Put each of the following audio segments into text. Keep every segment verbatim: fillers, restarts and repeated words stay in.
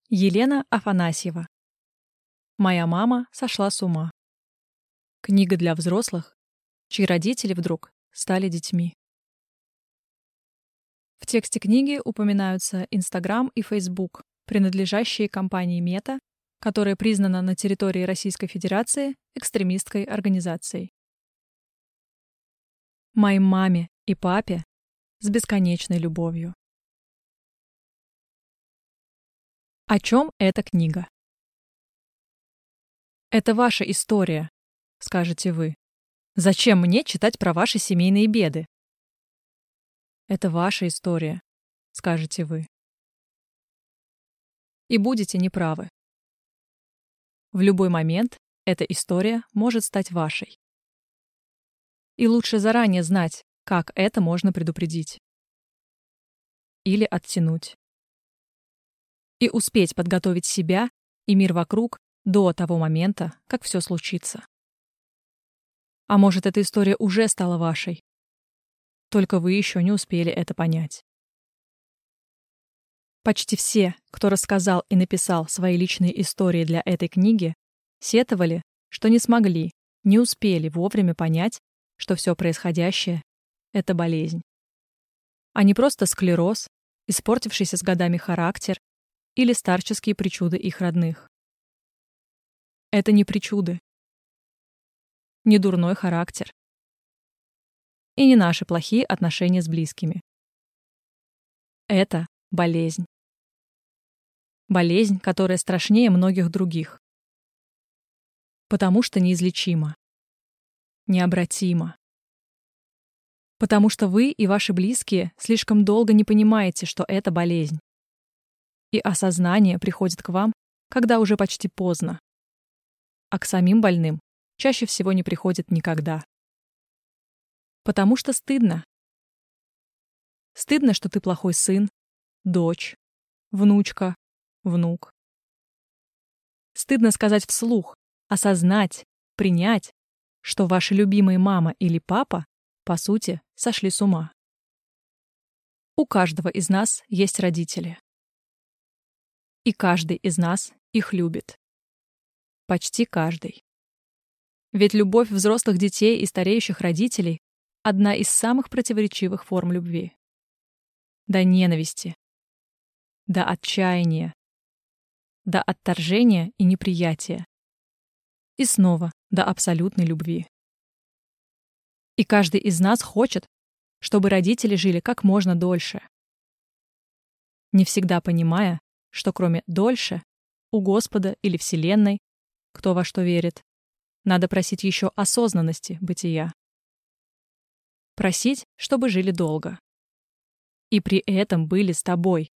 Елена Афанасьева. Моя мама сошла с ума. Книга для взрослых, чьи родители вдруг стали детьми. В тексте книги упоминаются Инстаграм и Фейсбук, принадлежащие компании Мета, которая признана на территории Российской Федерации экстремистской организацией. Моей маме и папе с бесконечной любовью. О чем эта книга? Это ваша история, скажете вы. Зачем мне читать про ваши семейные беды? Это ваша история, скажете вы. И будете неправы. В любой момент эта история может стать вашей. И лучше заранее знать, как это можно предупредить. Или оттянуть. И успеть подготовить себя и мир вокруг до того момента, как все случится. А может, эта история уже стала вашей? Только вы еще не успели это понять. Почти все, кто рассказал и написал свои личные истории для этой книги, сетовали, что не смогли, не успели вовремя понять, что все происходящее — это болезнь. А не просто склероз, испортившийся с годами характер или старческие причуды их родных. Это не причуды, не дурной характер и не наши плохие отношения с близкими. Это болезнь. Болезнь, которая страшнее многих других. Потому что неизлечима, необратима. Потому что вы и ваши близкие слишком долго не понимаете, что это болезнь. И осознание приходит к вам, когда уже почти поздно. А к самим больным чаще всего не приходит никогда. Потому что стыдно. Стыдно, что ты плохой сын, дочь, внучка, внук. Стыдно сказать вслух, осознать, принять, что ваши любимые мама или папа, по сути, сошли с ума. У каждого из нас есть родители. И каждый из нас их любит. Почти каждый. Ведь любовь взрослых детей и стареющих родителей — одна из самых противоречивых форм любви. До ненависти, до отчаяния, до отторжения и неприятия. И снова до абсолютной любви. И каждый из нас хочет, чтобы родители жили как можно дольше. Не всегда понимая, что кроме «дольше» у Господа или Вселенной, кто во что верит, надо просить еще осознанности бытия. Просить, чтобы жили долго. И при этом были с тобой.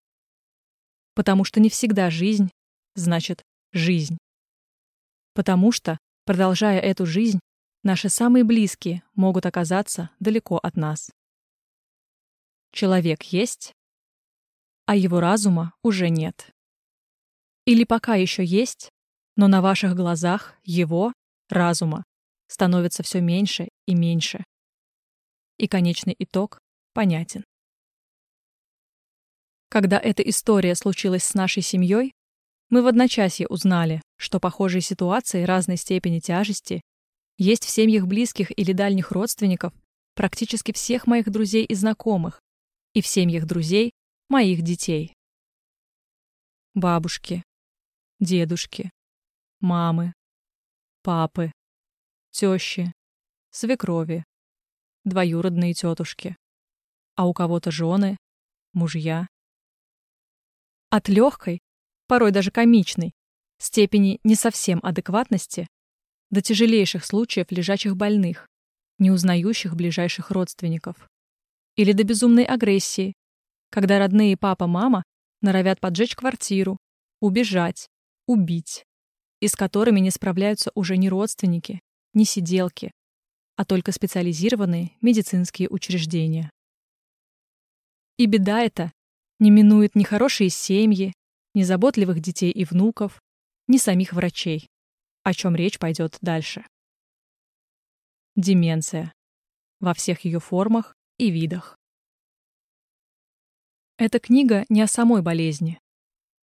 Потому что не всегда жизнь значит жизнь. Потому что, продолжая эту жизнь, наши самые близкие могут оказаться далеко от нас. Человек есть, а его разума уже нет. Или пока еще есть, но на ваших глазах его, разума, становится все меньше и меньше. И конечный итог понятен. Когда эта история случилась с нашей семьей, мы в одночасье узнали, что похожие ситуации разной степени тяжести есть в семьях близких или дальних родственников практически всех моих друзей и знакомых, и в семьях друзей моих детей. Бабушки, дедушки, мамы, папы, тещи, свекрови, двоюродные тетушки, а у кого-то жены, мужья. От легкой, порой даже комичной, степени не совсем адекватности до тяжелейших случаев лежачих больных, не узнающих ближайших родственников. Или до безумной агрессии, когда родные папа-мама норовят поджечь квартиру, убежать, убить, и с которыми не справляются уже ни родственники, ни сиделки, а только специализированные медицинские учреждения. И беда эта не минует ни хорошие семьи, ни заботливых детей и внуков, ни самих врачей, о чем речь пойдет дальше. Деменция. Во всех ее формах и видах. Эта книга не о самой болезни.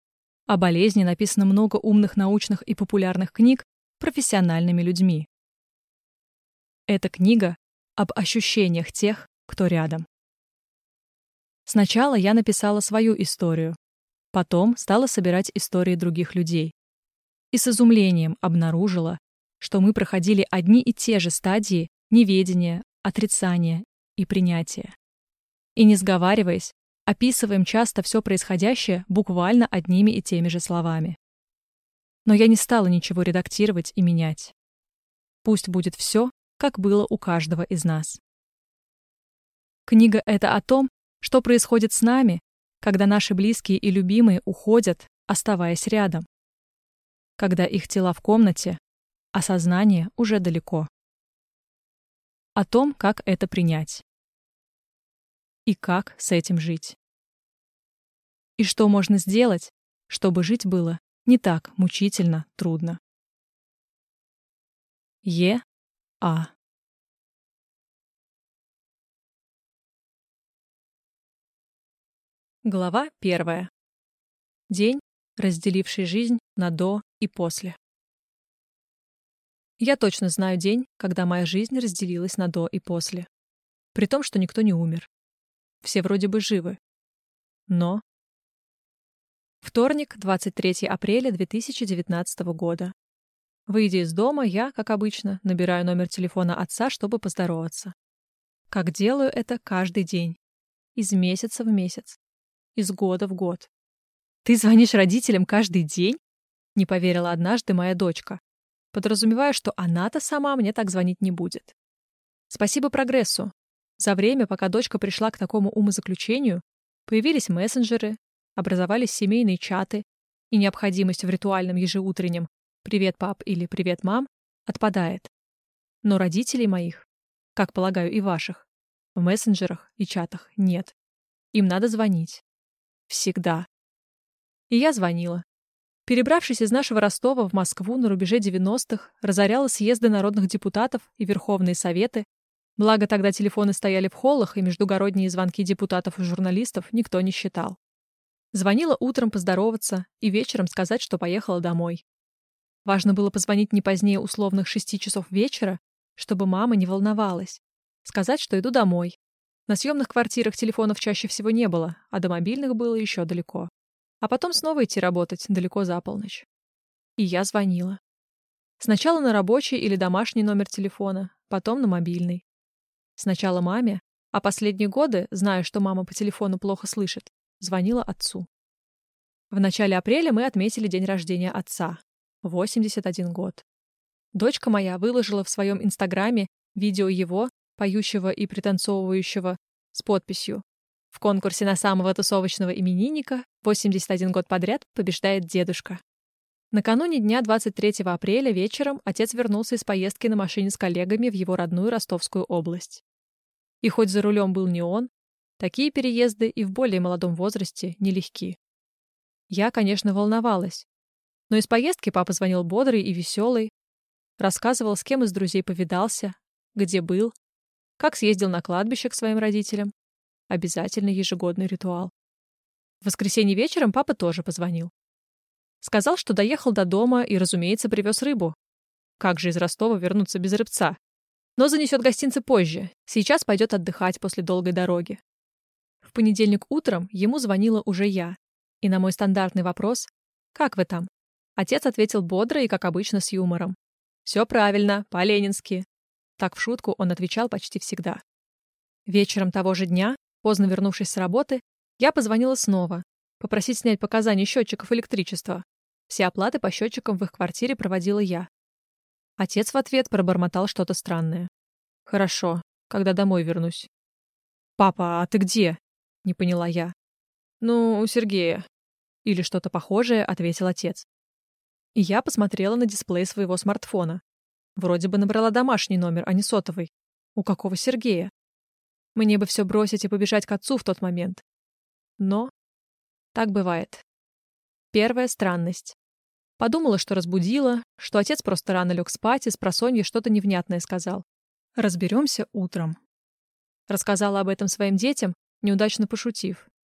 О болезни написано много умных научных и популярных книг профессиональными людьми. Эта книга об ощущениях тех, кто рядом. Сначала я написала свою историю, потом стала собирать истории других людей. И с изумлением обнаружила, что мы проходили одни и те же стадии неведения, отрицания и принятия. И не сговариваясь, описываем часто все происходящее буквально одними и теми же словами. Но я не стала ничего редактировать и менять. Пусть будет все, как было у каждого из нас. Книга эта о том, что происходит с нами, когда наши близкие и любимые уходят, оставаясь рядом. Когда их тела в комнате, а сознание уже далеко. О том, как это принять. И как с этим жить. И что можно сделать, чтобы жить было не так мучительно трудно. Е. А. Глава первая. День, разделивший жизнь на до и после. Я точно знаю день, когда моя жизнь разделилась на до и после. При том, что никто не умер. Все вроде бы живы. Но... Вторник, двадцать третьего апреля две тысячи девятнадцатого года. Выйдя из дома, я, как обычно, набираю номер телефона отца, чтобы поздороваться. Как делаю это каждый день. Из месяца в месяц. Из года в год. «Ты звонишь родителям каждый день?» Не поверила однажды моя дочка, подразумевая, что она-то сама мне так звонить не будет. Спасибо прогрессу. За время, пока дочка пришла к такому умозаключению, появились мессенджеры, образовались семейные чаты, и необходимость в ритуальном ежеутреннем «Привет, пап» или «Привет, мам» отпадает. Но родителей моих, как полагаю и ваших, в мессенджерах и чатах нет. Им надо звонить. Всегда. И я звонила. Перебравшись из нашего Ростова в Москву на рубеже девяностых, разоряла съезды народных депутатов и верховные советы, благо тогда телефоны стояли в холлах, и междугородние звонки депутатов и журналистов никто не считал. Звонила утром поздороваться и вечером сказать, что поехала домой. Важно было позвонить не позднее условных шести часов вечера, чтобы мама не волновалась. Сказать, что иду домой. На съемных квартирах телефонов чаще всего не было, а до мобильных было еще далеко. А потом снова идти работать далеко за полночь. И я звонила. Сначала на рабочий или домашний номер телефона, потом на мобильный. Сначала маме, а последние годы, зная, что мама по телефону плохо слышит, звонила отцу. В начале апреля мы отметили день рождения отца. восемьдесят один год. Дочка моя выложила в своем инстаграме видео его, поющего и пританцовывающего, с подписью: «В конкурсе на самого тусовочного именинника восемьдесят один год подряд побеждает дедушка». Накануне дня двадцать третьего апреля вечером отец вернулся из поездки на машине с коллегами в его родную Ростовскую область. И хоть за рулем был не он, такие переезды и в более молодом возрасте нелегки. Я, конечно, волновалась. Но из поездки папа звонил бодрый и веселый, рассказывал, с кем из друзей повидался, где был, как съездил на кладбище к своим родителям. Обязательно ежегодный ритуал. В воскресенье вечером папа тоже позвонил. Сказал, что доехал до дома и, разумеется, привез рыбу. Как же из Ростова вернуться без рыбца? Но занесет гостинцы позже, сейчас пойдет отдыхать после долгой дороги. В понедельник утром ему звонила уже я, и на мой стандартный вопрос «Как вы там?», отец ответил бодро и, как обычно, с юмором. «Все правильно, по-ленински». Так в шутку он отвечал почти всегда. Вечером того же дня, поздно вернувшись с работы, я позвонила снова, попросить снять показания счетчиков электричества. Все оплаты по счетчикам в их квартире проводила я. Отец в ответ пробормотал что-то странное. «Хорошо, когда домой вернусь». «Папа, а ты где?» — не поняла я. «Ну, у Сергея». Или что-то похожее, ответил отец. И я посмотрела на дисплей своего смартфона. Вроде бы набрала домашний номер, а не сотовый. У какого Сергея? Мне бы все бросить и побежать к отцу в тот момент. Но так бывает. Первая странность. Подумала, что разбудила, что отец просто рано лег спать и спросонья что-то невнятное сказал. Разберемся утром. Рассказала об этом своим детям, неудачно пошутив.